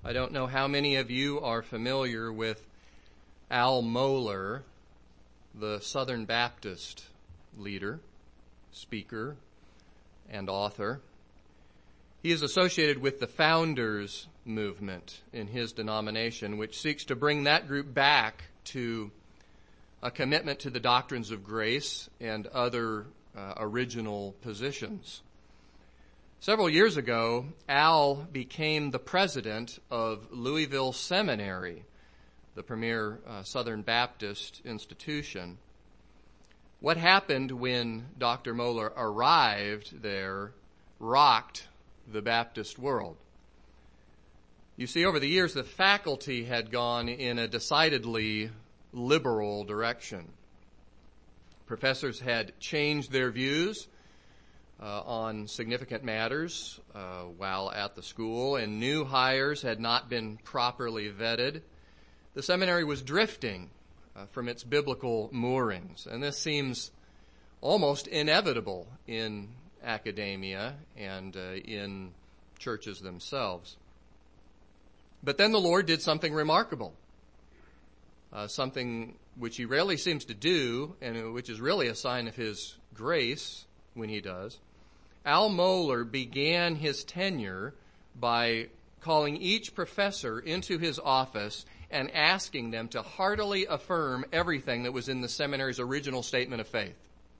I don't know how many of you are familiar with Al Mohler, the Southern Baptist leader, speaker, and author. He is associated with the Founders movement in his denomination, which seeks to bring that group back to a commitment to the doctrines of grace and other original positions. Several years ago, Al became the president of Louisville Seminary, the premier Southern Baptist institution. What happened when Dr. Mohler arrived there rocked the Baptist world. You see, over the years, the faculty had gone in a decidedly liberal direction. Professors had changed their views on significant matters while at the school, and new hires had not been properly vetted. The seminary was drifting from its biblical moorings, and this seems almost inevitable in academia and in churches themselves. But then the Lord did something remarkable, something which he rarely seems to do, and which is really a sign of his grace when he does. Al Mohler began his tenure by calling each professor into his office and asking them to heartily affirm everything that was in the seminary's original statement of faith.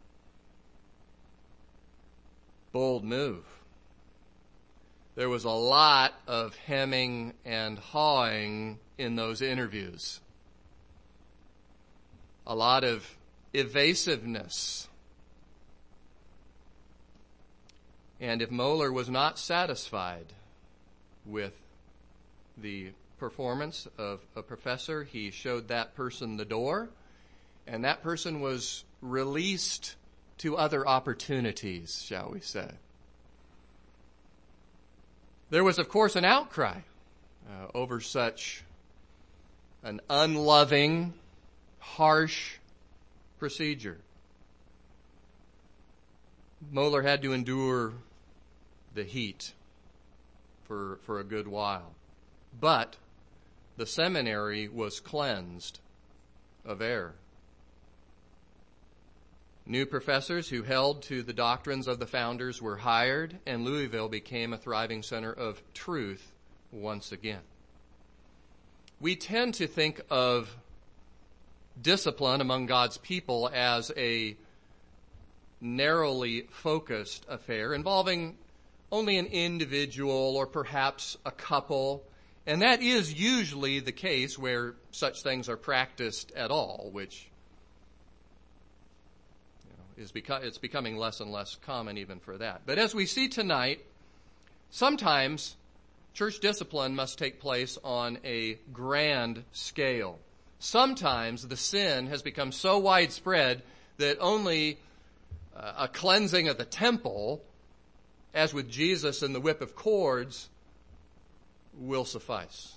Bold move. There was a lot of hemming and hawing in those interviews. A lot of evasiveness. And if Mohler was not satisfied with the performance of a professor, he showed that person the door, and that person was released to other opportunities, shall we say. There was, of course, an outcry over such an unloving, harsh procedure. Mohler had to endure the heat for a good while. But the seminary was cleansed of error. New professors who held to the doctrines of the founders were hired, and Louisville became a thriving center of truth once again. We tend to think of discipline among God's people as a narrowly focused affair involving only an individual or perhaps a couple. And that is usually the case where such things are practiced at all, which it's becoming less and less common even for that. But as we see tonight, sometimes church discipline must take place on a grand scale. Sometimes the sin has become so widespread that only a cleansing of the temple, as with Jesus and the whip of cords, will suffice.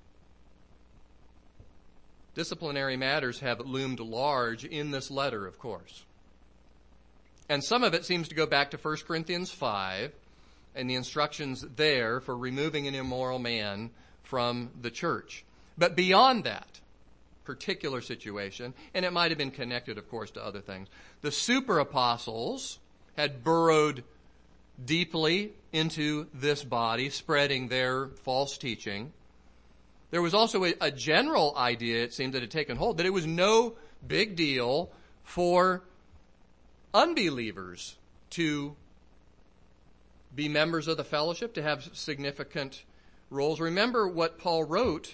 Disciplinary matters have loomed large in this letter, of course. And some of it seems to go back to 1 Corinthians 5 and the instructions there for removing an immoral man from the church. But beyond that particular situation, and it might have been connected, of course, to other things, the super apostles had burrowed deeply into this body, spreading their false teaching. There was also a general idea, it seemed, that had taken hold, that it was no big deal for unbelievers to be members of the fellowship, to have significant roles. Remember what Paul wrote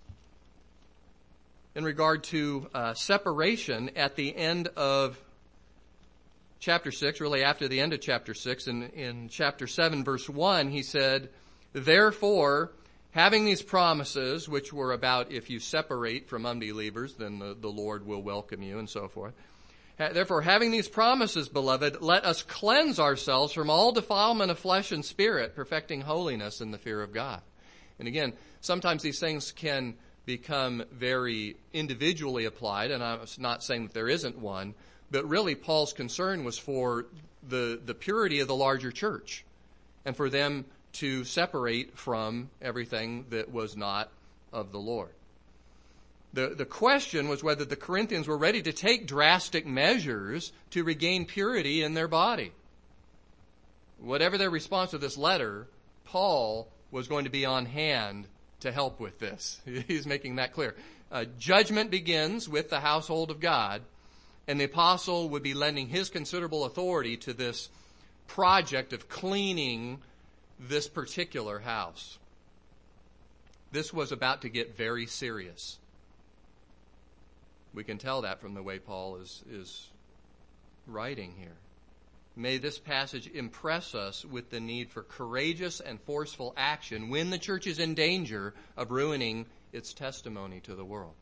in regard to separation at the end of chapter 6, really after the end of chapter 6. In chapter 7, verse 1, he said, "Therefore, having these promises," which were about if you separate from unbelievers, then the Lord will welcome you and so forth. "Therefore, having these promises, beloved, let us cleanse ourselves from all defilement of flesh and spirit, perfecting holiness in the fear of God." And again, sometimes these things can become very individually applied, and I'm not saying that there isn't one, but really Paul's concern was for the purity of the larger church and for them to separate from everything that was not of the Lord. The question was whether the Corinthians were ready to take drastic measures to regain purity in their body. Whatever their response to this letter, Paul was going to be on hand to help with this. He's making that clear. Judgment begins with the household of God, and the apostle would be lending his considerable authority to this project of cleaning this particular house. This was about to get very serious. We can tell that from the way Paul is writing here. May this passage impress us with the need for courageous and forceful action when the church is in danger of ruining its testimony to the world.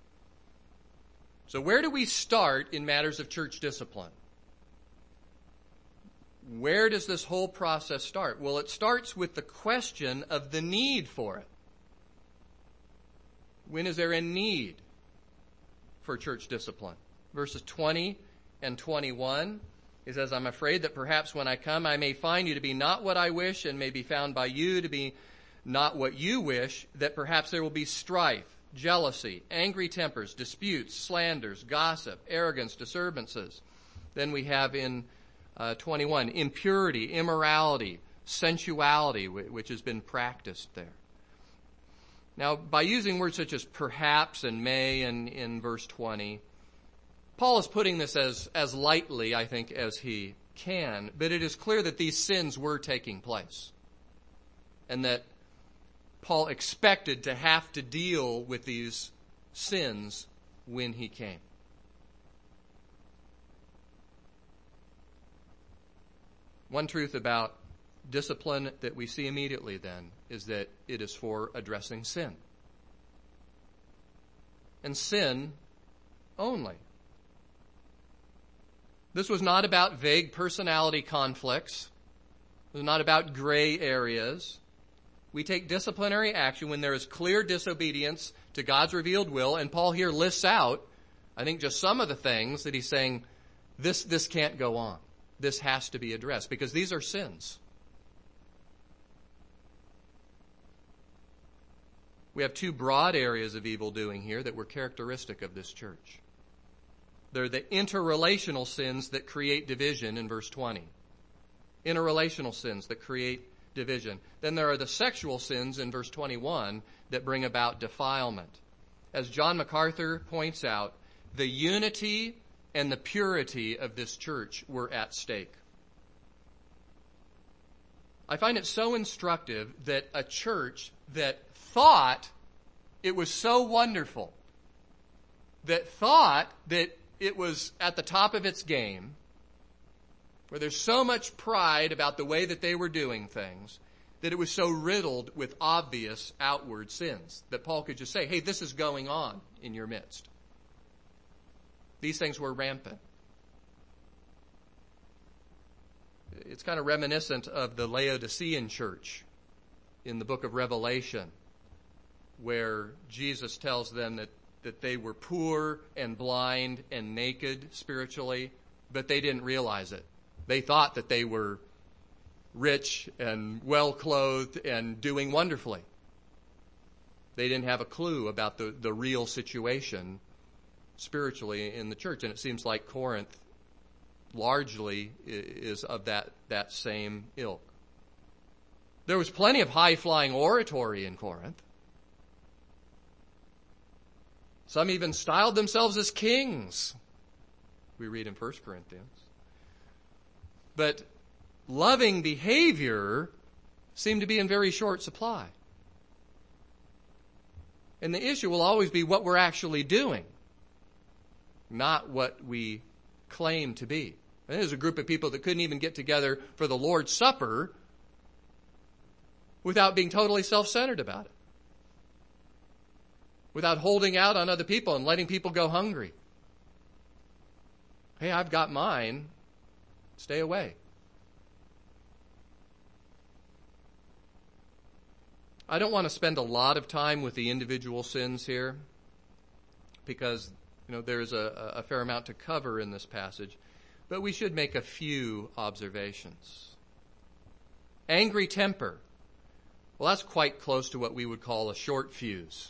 So where do we start in matters of church discipline? Where does this whole process start? Well, it starts with the question of the need for it. When is there a need for church discipline? Verses 20 and 21, he says, I'm afraid that perhaps when I come I may find you to be not what I wish, and may be found by you to be not what you wish, that perhaps there will be strife, jealousy, angry tempers, disputes, slanders, gossip, arrogance, disturbances. Then we have in 21, impurity, immorality, sensuality, which has been practiced there. Now, by using words such as perhaps and may in verse 20, Paul is putting this as lightly, I think, as he can, but it is clear that these sins were taking place, and that Paul expected to have to deal with these sins when he came. One truth about discipline that we see immediately then is that it is for addressing sin. And sin only. This was not about vague personality conflicts. It was not about gray areas. We take disciplinary action when there is clear disobedience to God's revealed will, and Paul here lists out, I think, just some of the things that he's saying, this can't go on. This has to be addressed, because these are sins. We have two broad areas of evil doing here that were characteristic of this church. They're the interrelational sins that create division in verse 20. Interrelational sins that create division. Then there are the sexual sins in verse 21 that bring about defilement. As John MacArthur points out, the unity and the purity of this church were at stake. I find it so instructive that a church that thought it was so wonderful, that thought that it was at the top of its game, where there's so much pride about the way that they were doing things, that it was so riddled with obvious outward sins, that Paul could just say, hey, this is going on in your midst. These things were rampant. It's kind of reminiscent of the Laodicean church in the book of Revelation, where Jesus tells them that they were poor and blind and naked spiritually, but they didn't realize it. They thought that they were rich and well-clothed and doing wonderfully. They didn't have a clue about the real situation spiritually in the church. And it seems like Corinth largely is of that same ilk. There was plenty of high-flying oratory in Corinth. Some even styled themselves as kings, we read in 1 Corinthians. But loving behavior seemed to be in very short supply. And the issue will always be what we're actually doing, not what we claim to be. And there's a group of people that couldn't even get together for the Lord's Supper without being totally self-centered about it, without holding out on other people and letting people go hungry. Hey, I've got mine. Stay away. I don't want to spend a lot of time with the individual sins here because, there's a fair amount to cover in this passage, but we should make a few observations. Angry temper Well, that's quite close to what we would call a short fuse.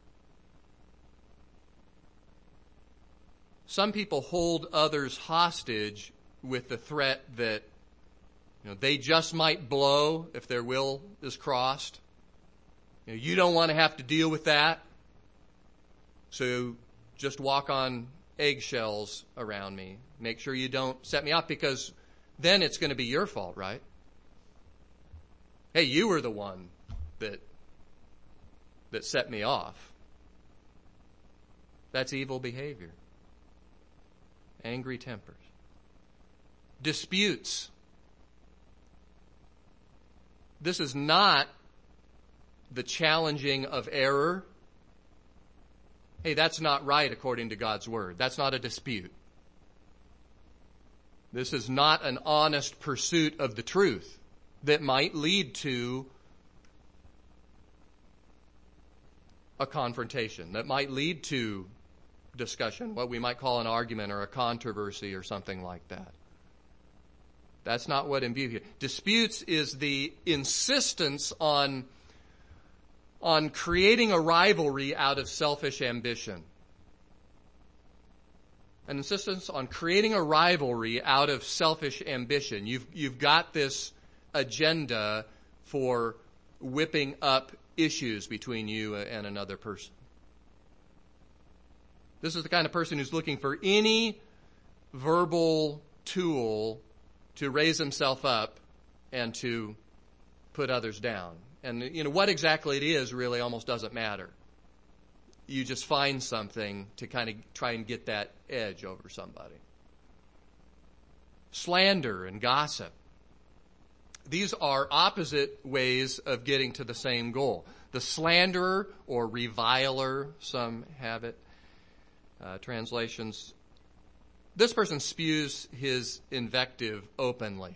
Some people hold others hostage with the threat that they just might blow if their will is crossed. You don't want to have to deal with that, so just walk on eggshells around me. Make sure you don't set me off, because then it's going to be your fault, right? Hey, you were the one that set me off. That's evil behavior. Angry tempers. Disputes. This is not the challenging of error. Hey, that's not right according to God's word. That's not a dispute. This is not an honest pursuit of the truth that might lead to a confrontation, that might lead to discussion, what we might call an argument or a controversy or something like that. That's not what in view here. Disputes is the insistence on creating a rivalry out of selfish ambition. An insistence on creating a rivalry out of selfish ambition. You've got this agenda for whipping up issues between you and another person. This is the kind of person who's looking for any verbal tool to raise himself up and to put others down. And what exactly it is really almost doesn't matter. You just find something to kind of try and get that edge over somebody. Slander and gossip. These are opposite ways of getting to the same goal. The slanderer or reviler, some have it, translations. This person spews his invective openly.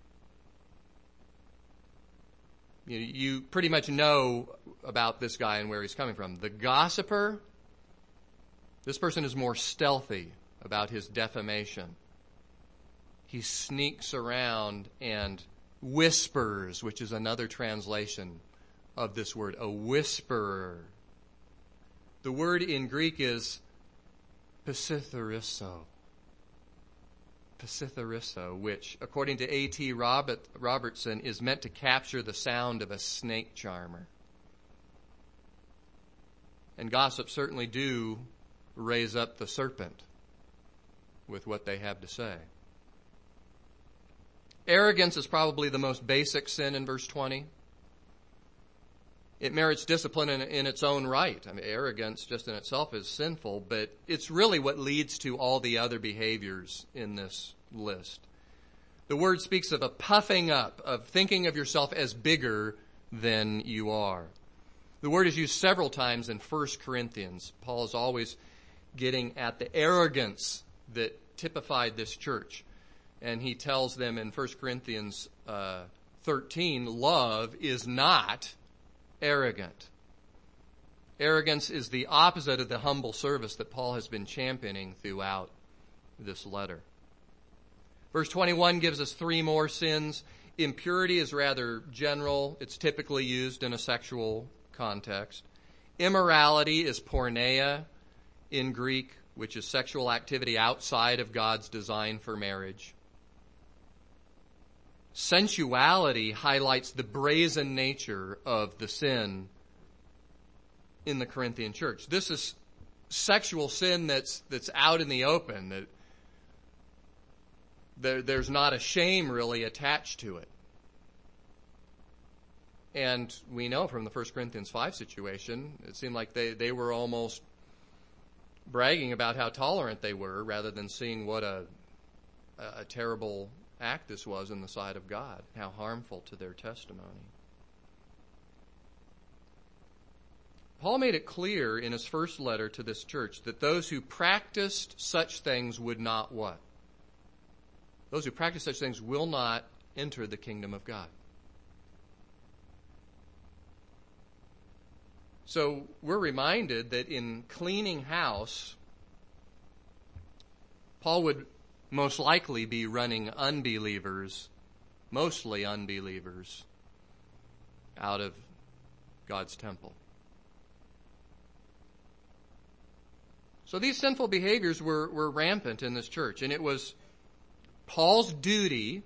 You pretty much know about this guy and where he's coming from. The gossiper, this person is more stealthy about his defamation. He sneaks around and whispers, which is another translation of this word, a whisperer. The word in Greek is psithorisso, which, according to A.T. Robertson, is meant to capture the sound of a snake charmer. And gossips certainly do raise up the serpent with what they have to say. Arrogance is probably the most basic sin in verse 20. It merits discipline in its own right. I mean, arrogance just in itself is sinful, but it's really what leads to all the other behaviors in this list. The word speaks of a puffing up, of thinking of yourself as bigger than you are. The word is used several times in 1 Corinthians. Paul is always getting at the arrogance that typified this church. And he tells them in 1 Corinthians 13, love is not arrogant. Arrogance is the opposite of the humble service that Paul has been championing throughout this letter. Verse 21 gives us three more sins. Impurity is rather general. It's typically used in a sexual context. Immorality is porneia in Greek, which is sexual activity outside of God's design for marriage. Sensuality highlights the brazen nature of the sin in the Corinthian church. This is sexual sin that's out in the open. There's not a shame really attached to it. And we know from the 1 Corinthians 5 situation, it seemed like they were almost bragging about how tolerant they were rather than seeing what a terrible act this was in the sight of God, how harmful to their testimony. Paul made it clear in his first letter to this church that those who practiced such things would not what? Those who practice such things will not enter the kingdom of God. So we're reminded that in cleaning house, Paul would most likely be running unbelievers, mostly unbelievers, out of God's temple. So these sinful behaviors were rampant in this church, and it was Paul's duty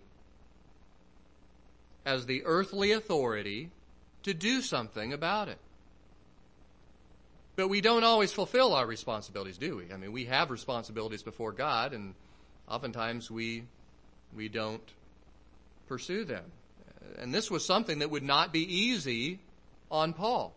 as the earthly authority to do something about it. But we don't always fulfill our responsibilities, do we? I mean, we have responsibilities before God, and oftentimes we don't pursue them. And this was something that would not be easy on Paul.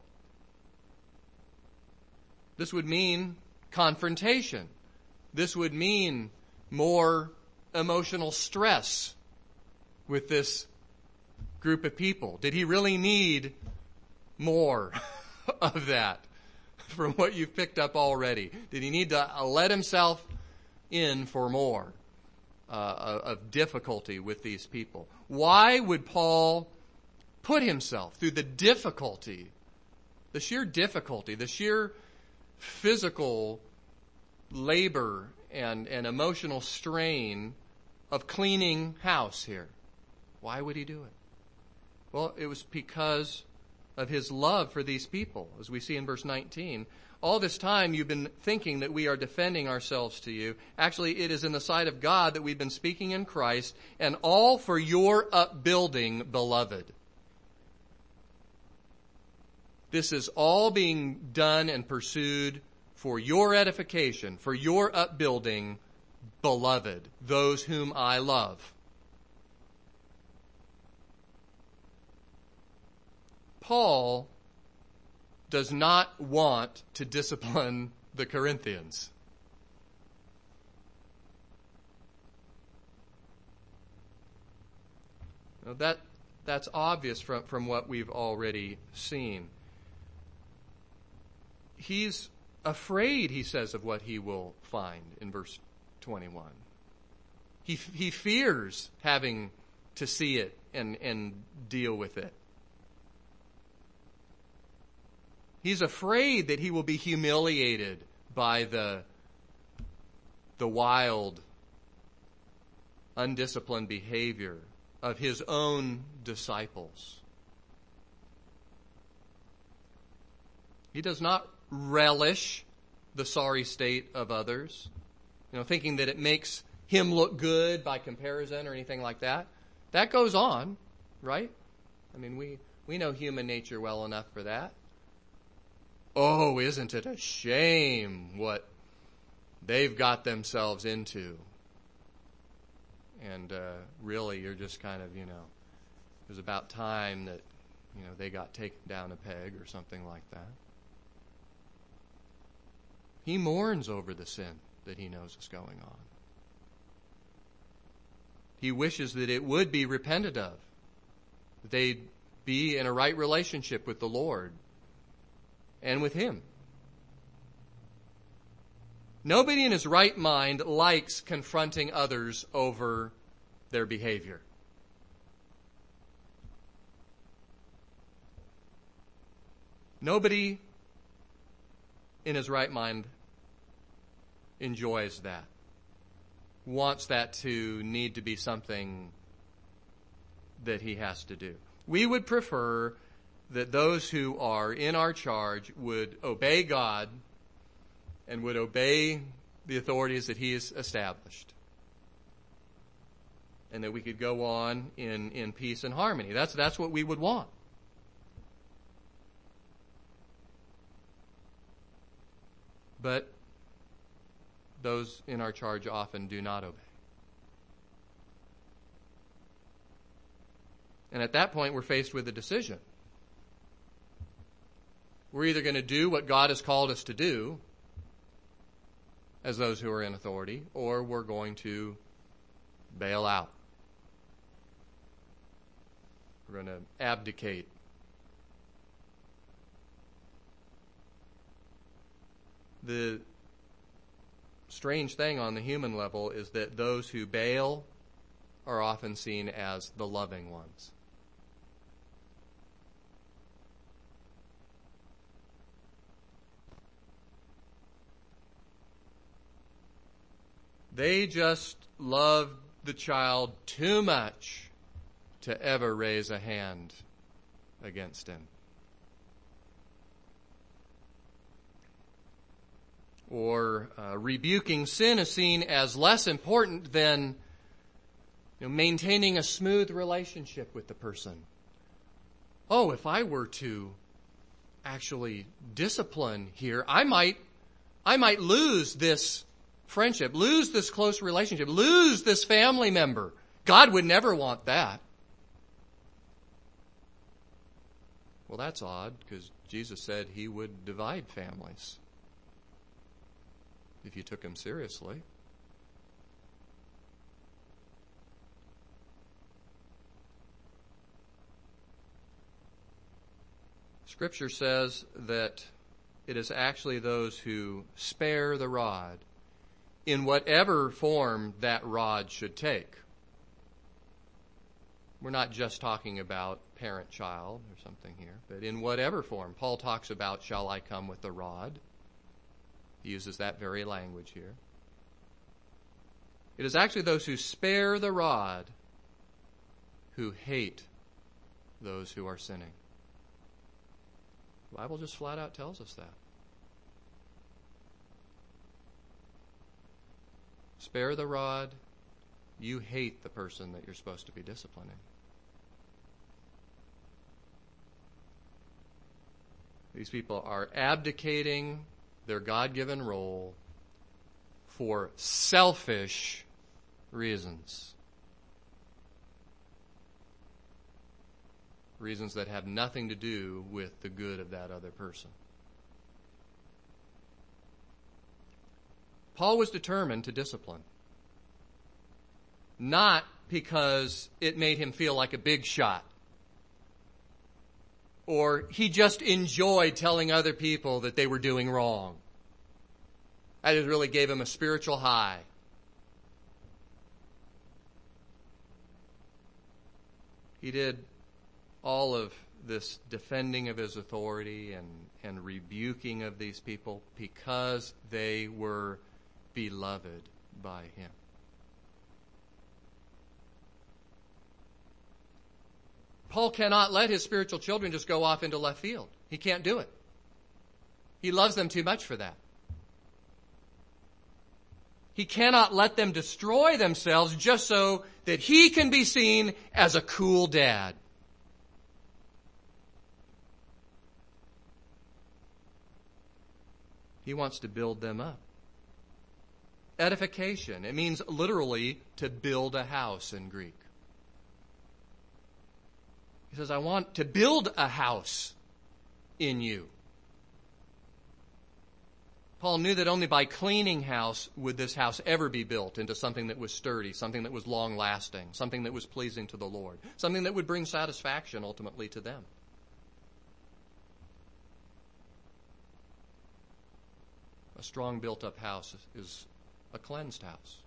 This would mean confrontation. This would mean more emotional stress with this group of people. Did he really need more of that from what you've picked up already? Did he need to let himself in for more of difficulty with these people? Why would Paul put himself through the difficulty, the sheer physical labor and emotional strain of cleaning house here? Why would he do it? Well, it was because of his love for these people, as we see in verse 19. All this time you've been thinking that we are defending ourselves to you. Actually, it is in the sight of God that we've been speaking in Christ, and all for your upbuilding, beloved. This is all being done and pursued for your edification, for your upbuilding, beloved, those whom I love. Paul does not want to discipline the Corinthians. Now that's obvious from what we've already seen. He's afraid, he says, of what he will find in verse 21. He fears having to see it and deal with it. He's afraid that he will be humiliated by the wild, undisciplined behavior of his own disciples. He does not relish the sorry state of others, thinking that it makes him look good by comparison or anything like that. That goes on, right? I mean, we know human nature well enough for that. Oh, isn't it a shame what they've got themselves into? And really, you're just kind of, it was about time that, they got taken down a peg or something like that. He mourns over the sin that he knows is going on. He wishes that it would be repented of, that they'd be in a right relationship with the Lord and with him. Nobody in his right mind likes confronting others over their behavior. Nobody in his right mind enjoys that, wants that to need to be something that he has to do. We would prefer that those who are in our charge would obey God and would obey the authorities that he has established, and that we could go on in peace and harmony. That's what we would want. But those in our charge often do not obey. And at that point, we're faced with a decision. We're either going to do what God has called us to do as those who are in authority, or we're going to bail out. We're going to abdicate. The strange thing on the human level is that those who bail are often seen as the loving ones. They just love the child too much to ever raise a hand against him. or rebuking sin is seen as less important than maintaining a smooth relationship with the person. Oh, if I were to actually discipline here, I might lose this friendship, lose this close relationship, lose this family member. God would never want that. Well, that's odd, because Jesus said he would divide families if you took him seriously. Scripture says that it is actually those who spare the rod in whatever form that rod should take. We're not just talking about parent-child or something here, but in whatever form. Paul talks about, shall I come with the rod? He uses that very language here. It is actually those who spare the rod who hate those who are sinning. The Bible just flat out tells us that. Spare the rod, you hate the person that you're supposed to be disciplining. These people are abdicating their God-given role for selfish reasons. Reasons that have nothing to do with the good of that other person. Paul was determined to discipline. Not because it made him feel like a big shot, or he just enjoyed telling other people that they were doing wrong. That just really gave him a spiritual high. He did all of this defending of his authority and rebuking of these people because they were beloved by him. Paul cannot let his spiritual children just go off into left field. He can't do it. He loves them too much for that. He cannot let them destroy themselves just so that he can be seen as a cool dad. He wants to build them up. Edification. It means literally to build a house in Greek. He says, I want to build a house in you. Paul knew that only by cleaning house would this house ever be built into something that was sturdy, something that was long-lasting, something that was pleasing to the Lord, something that would bring satisfaction ultimately to them. A strong built-up house is a cleansed house.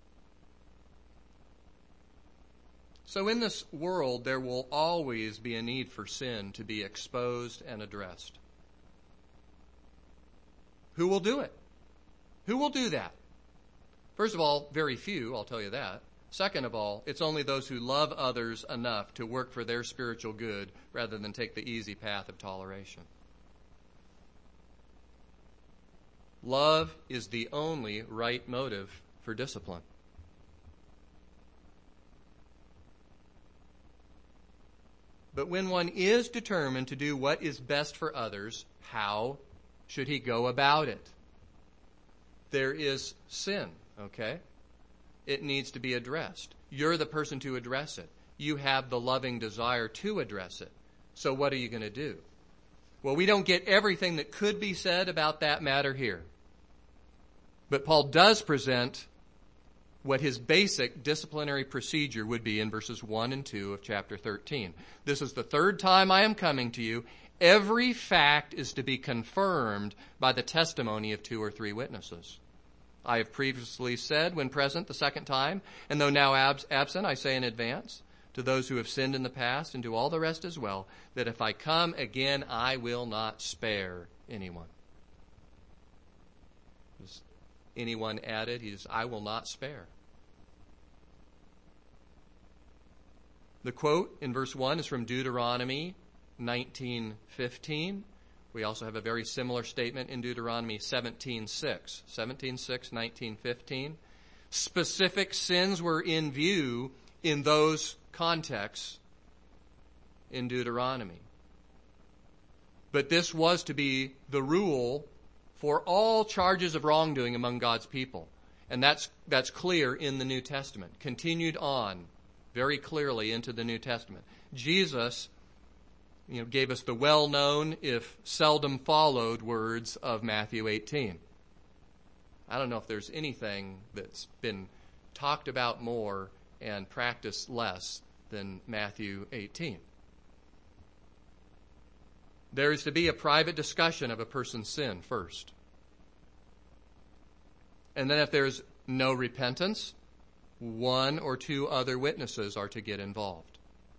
So in this world, there will always be a need for sin to be exposed and addressed. Who will do it? Who will do that? First of all, very few, I'll tell you that. Second of all, it's only those who love others enough to work for their spiritual good rather than take the easy path of toleration. Love is the only right motive for discipline. But when one is determined to do what is best for others, how should he go about it? There is sin, okay? It needs to be addressed. You're the person to address it. You have the loving desire to address it. So what are you going to do? Well, we don't get everything that could be said about that matter here. But Paul does present what his basic disciplinary procedure would be in verses 1 and 2 of chapter 13. This is the third time I am coming to you. Every fact is to be confirmed by the testimony of 2 or 3 witnesses. I have previously said when present the second time, and though now absent, I say in advance, to those who have sinned in the past and to all the rest as well, that if I come again, I will not spare anyone. Is anyone added? He says, I will not spare. The quote in verse 1 is from Deuteronomy 19:15, We also have a very similar statement in Deuteronomy 17:6. 17:6, 19:15. Specific sins were in view in those contexts in Deuteronomy. But this was to be the rule for all charges of wrongdoing among God's people. And that's clear in the New Testament. Continued on very clearly into the New Testament. Jesus, gave us the well-known, if seldom followed, words of Matthew 18. I don't know if there's anything that's been talked about more and practiced less than Matthew 18. There is to be a private discussion of a person's sin first. And then if there's no repentance, one or two other witnesses are to get involved.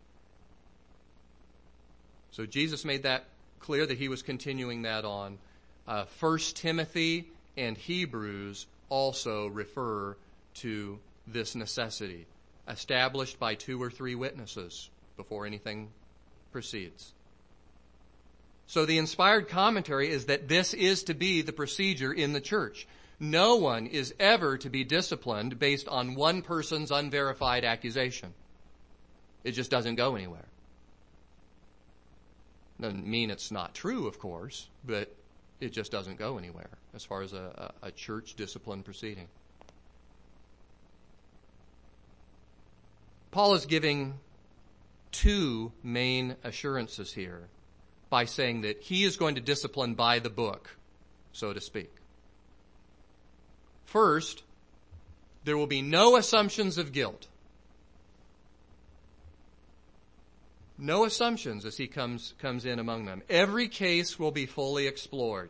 So Jesus made that clear that he was continuing that on. 1 Timothy and Hebrews also refer to this necessity, established by 2 or 3 witnesses before anything proceeds. So the inspired commentary is that this is to be the procedure in the church. No one is ever to be disciplined based on one person's unverified accusation. It just doesn't go anywhere. Doesn't mean it's not true, of course, but it just doesn't go anywhere as far as a church discipline proceeding. Paul is giving 2 main assurances here by saying that he is going to discipline by the book, so to speak. First, there will be no assumptions of guilt. No assumptions as he comes in among them. Every case will be fully explored.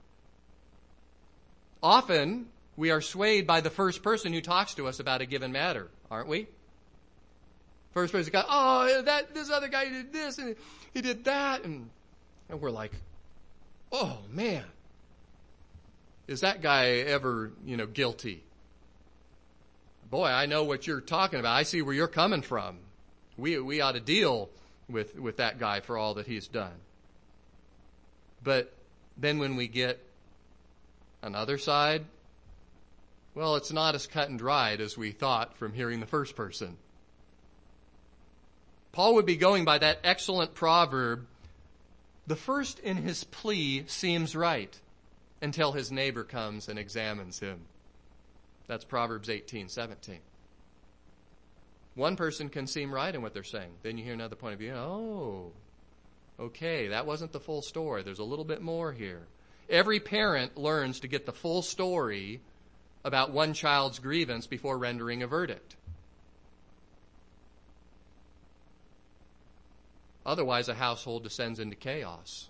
Often, we are swayed by the first person who talks to us about a given matter, aren't we? First person goes, this other guy did this, and he did that, and we're like, oh man, is that guy ever, guilty? Boy, I know what you're talking about. I see where you're coming from. We ought to deal with that guy for all that he's done. But then when we get another side, well, it's not as cut and dried as we thought from hearing the first person. Paul would be going by that excellent proverb, the first in his plea seems right until his neighbor comes and examines him. That's Proverbs 18:17. One person can seem right in what they're saying. Then you hear another point of view. Oh, okay, that wasn't the full story. There's a little bit more here. Every parent learns to get the full story about one child's grievance before rendering a verdict. Otherwise, a household descends into chaos.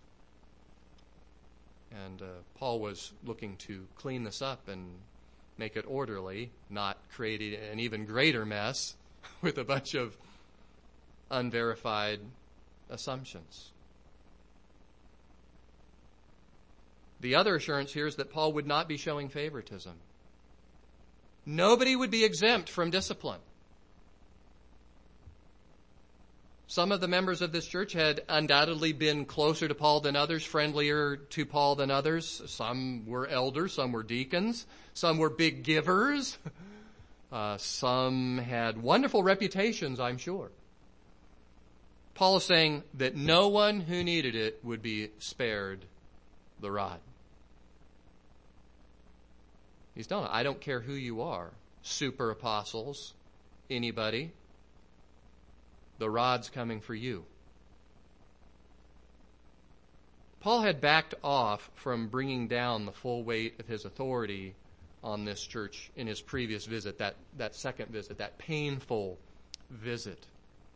And Paul was looking to clean this up and make it orderly, not create an even greater mess with a bunch of unverified assumptions. The other assurance here is that Paul would not be showing favoritism. Nobody would be exempt from discipline. Some of the members of this church had undoubtedly been closer to Paul than others, friendlier to Paul than others. Some were elders, some were deacons, some were big givers. Some had wonderful reputations, I'm sure. Paul is saying that no one who needed it would be spared the rod. He's telling them, I don't care who you are, super apostles, anybody. The rod's coming for you. Paul had backed off from bringing down the full weight of his authority on this church in his previous visit, that second visit, that painful visit.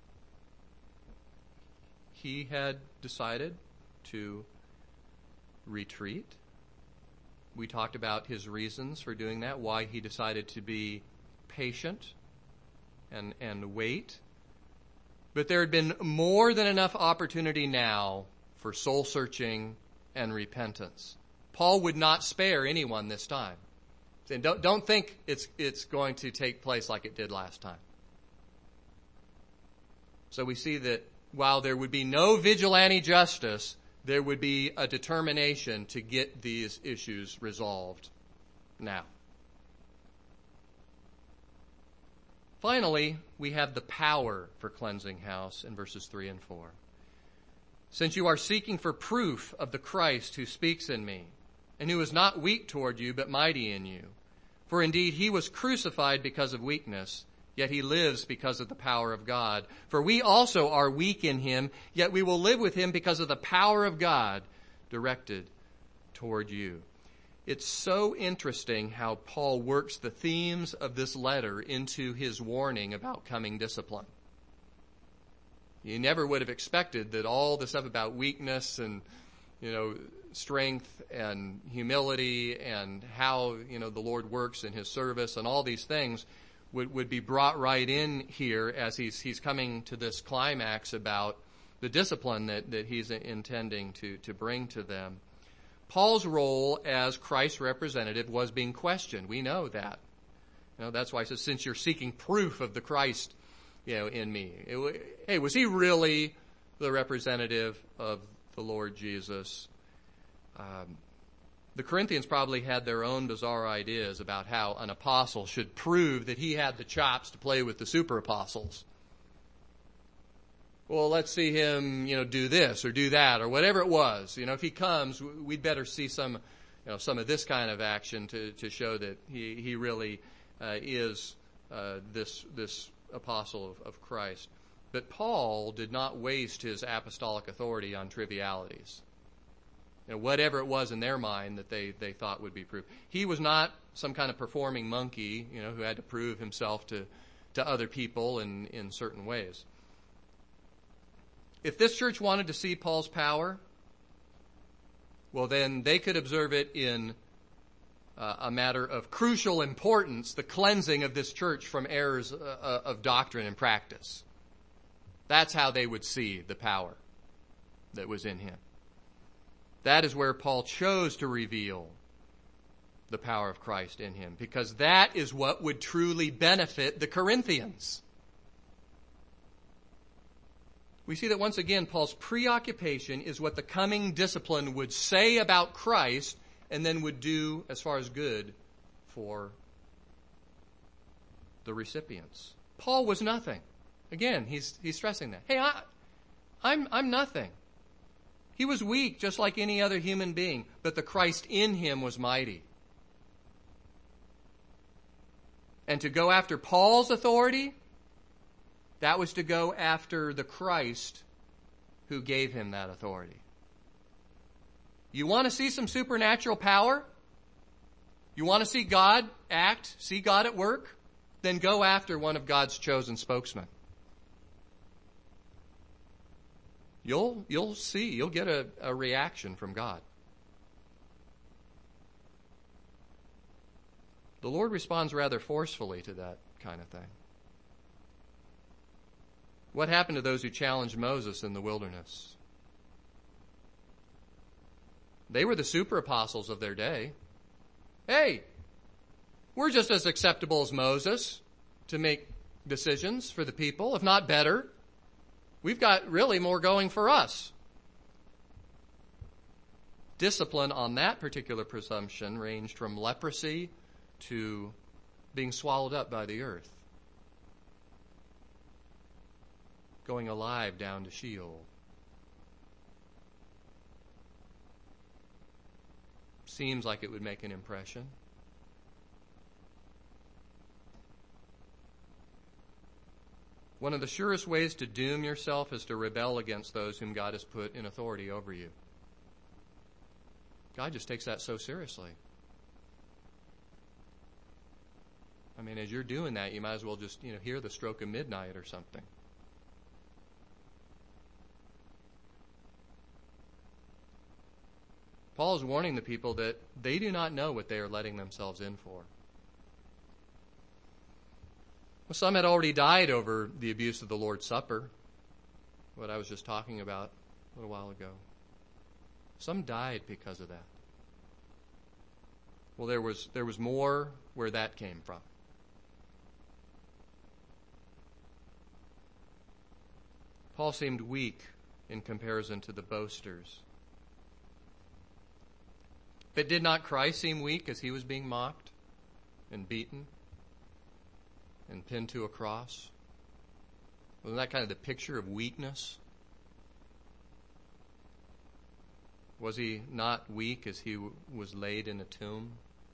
He had decided to retreat. We talked about his reasons for doing that, why he decided to be patient and wait. But there had been more than enough opportunity now for soul searching and repentance. Paul would not spare anyone this time. And don't think it's going to take place like it did last time. So we see that while there would be no vigilante justice, there would be a determination to get these issues resolved now. Finally, we have the power for cleansing house in verses 3 and 4. Since you are seeking for proof of the Christ who speaks in me, and who is not weak toward you, but mighty in you. For indeed he was crucified because of weakness, yet he lives because of the power of God. For we also are weak in him, yet we will live with him because of the power of God directed toward you. It's so interesting how Paul works the themes of this letter into his warning about coming discipline. You never would have expected that all the stuff about weakness and, strength and humility and how, the Lord works in his service and all these things would be brought right in here as he's coming to this climax about the discipline that he's intending to bring to them. Paul's role as Christ's representative was being questioned. We know that. That's why he says, since you're seeking proof of the Christ, in me. Hey, was he really the representative of the Lord Jesus? The Corinthians probably had their own bizarre ideas about how an apostle should prove that he had the chops to play with the super apostles. Well, let's see him, do this or do that or whatever it was. If he comes, we'd better see some of this kind of action to show that he really is this apostle of Christ. But Paul did not waste his apostolic authority on trivialities. Whatever it was in their mind that they thought would be proved. He was not some kind of performing monkey, who had to prove himself to other people in certain ways. If this church wanted to see Paul's power, well, then they could observe it in a matter of crucial importance, the cleansing of this church from errors of doctrine and practice. That's how they would see the power that was in him. That is where Paul chose to reveal the power of Christ in him, because that is what would truly benefit the Corinthians. We see that once again, Paul's preoccupation is what the coming discipline would say about Christ and then would do as far as good for the recipients. Paul was nothing. Again, he's stressing that. Hey, I'm nothing. He was weak just like any other human being, but the Christ in him was mighty. And to go after Paul's authority, that was to go after the Christ who gave him that authority. You want to see some supernatural power? You want to see God act, see God at work? Then go after one of God's chosen spokesmen. You'll see, you'll get a reaction from God. The Lord responds rather forcefully to that kind of thing. What happened to those who challenged Moses in the wilderness? They were the super apostles of their day. Hey, we're just as acceptable as Moses to make decisions for the people, if not better. We've got really more going for us. Discipline on that particular presumption ranged from leprosy to being swallowed up by the earth, going alive down to Sheol. Seems like it would make an impression. One of the surest ways to doom yourself is to rebel against those whom God has put in authority over you. God just takes that so seriously. I mean, as you're doing that, you might as well just, hear the stroke of midnight or something. Paul is warning the people that they do not know what they are letting themselves in for. Well, some had already died over the abuse of the Lord's Supper, what I was just talking about a little while ago. Some died because of that. Well, there was more where that came from. Paul seemed weak in comparison to the boasters But did not Christ seem weak as he was being mocked and beaten and pinned to a cross? Wasn't that kind of the picture of weakness? Was he not weak as he was laid in a tomb?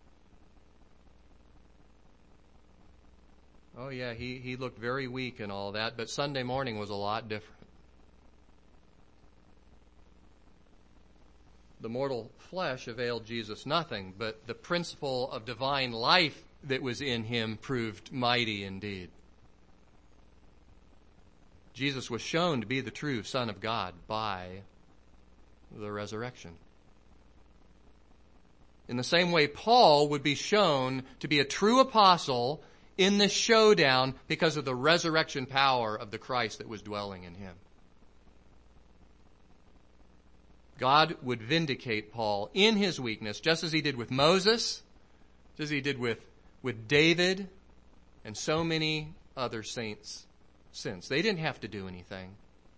Oh yeah, he looked very weak and all that, but Sunday morning was a lot different. The mortal flesh availed Jesus nothing, but the principle of divine life that was in him proved mighty indeed. Jesus was shown to be the true Son of God by the resurrection. In the same way, Paul would be shown to be a true apostle in this showdown because of the resurrection power of the Christ that was dwelling in him. God would vindicate Paul in his weakness, just as he did with Moses, just as he did with David, and so many other saints since. They didn't have to do anything.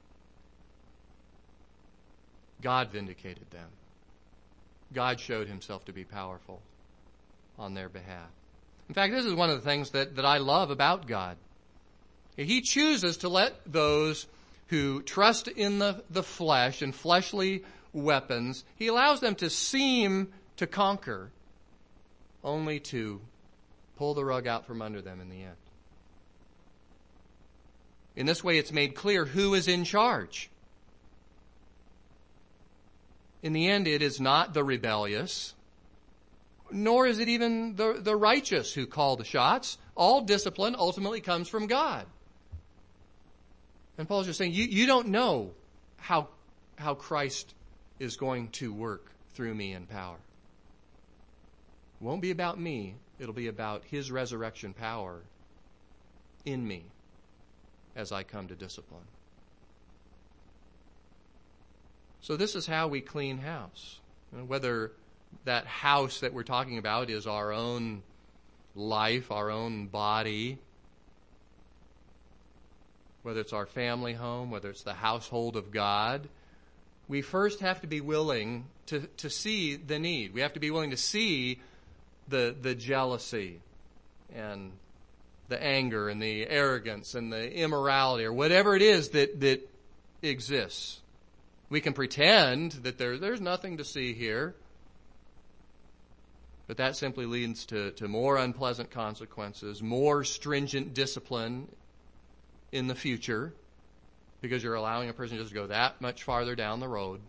God vindicated them. God showed himself to be powerful on their behalf. In fact, this is one of the things that I love about God. He chooses to let those who trust in the flesh and fleshly weapons, he allows them to seem to conquer, only to pull the rug out from under them in the end. In this way, it's made clear who is in charge. In the end, it is not the rebellious, nor is it even the righteous who call the shots. All discipline ultimately comes from God. And Paul's just saying, you don't know how Christ is going to work through me in power. It won't be about me. It'll be about his resurrection power in me as I come to discipline. So this is how we clean house. Whether that house that we're talking about is our own life, our own body, whether it's our family home, whether it's the household of God, we first have to be willing to see the need. We have to be willing to see the jealousy and the anger and the arrogance and the immorality or whatever it is that exists. We can pretend that there's nothing to see here, but that simply leads to more unpleasant consequences, more stringent discipline in the future, because you're allowing a person just to go that much farther down the road.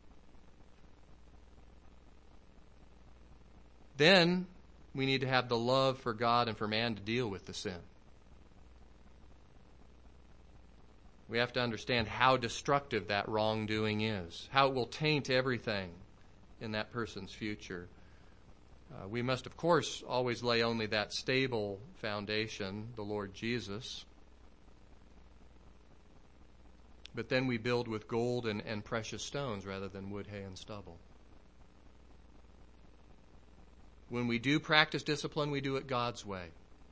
Then we need to have the love for God and for man to deal with the sin. We have to understand how destructive that wrongdoing is, how it will taint everything in that person's future. We must, of course, always lay only that stable foundation, the Lord Jesus. But then we build with gold and precious stones rather than wood, hay, and stubble. When we do practice discipline, we do it God's way.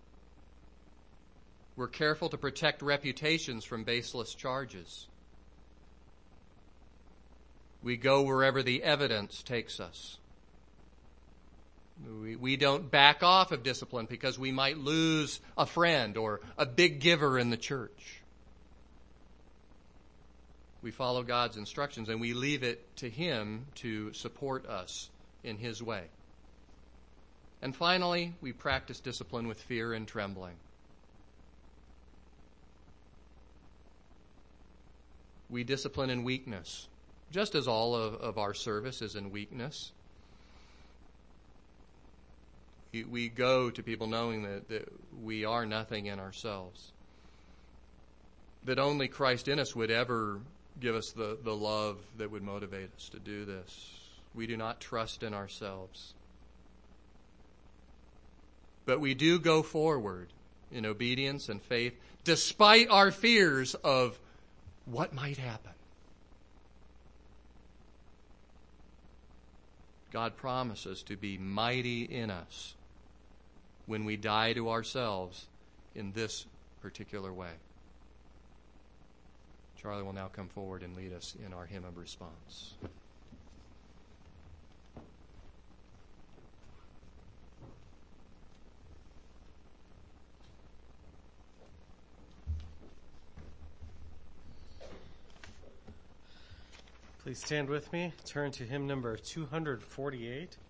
We're careful to protect reputations from baseless charges. We go wherever the evidence takes us. We don't back off of discipline because we might lose a friend or a big giver in the church. We follow God's instructions and we leave it to Him to support us in His way. And finally, we practice discipline with fear and trembling. We discipline in weakness, just as all of our service is in weakness. We go to people knowing that we are nothing in ourselves, that only Christ in us would ever give us the love that would motivate us to do this. We do not trust in ourselves. But we do go forward in obedience and faith, despite our fears of what might happen. God promises to be mighty in us when we die to ourselves in this particular way. Charlie will now come forward and lead us in our hymn of response. Please stand with me. Turn to hymn number 248.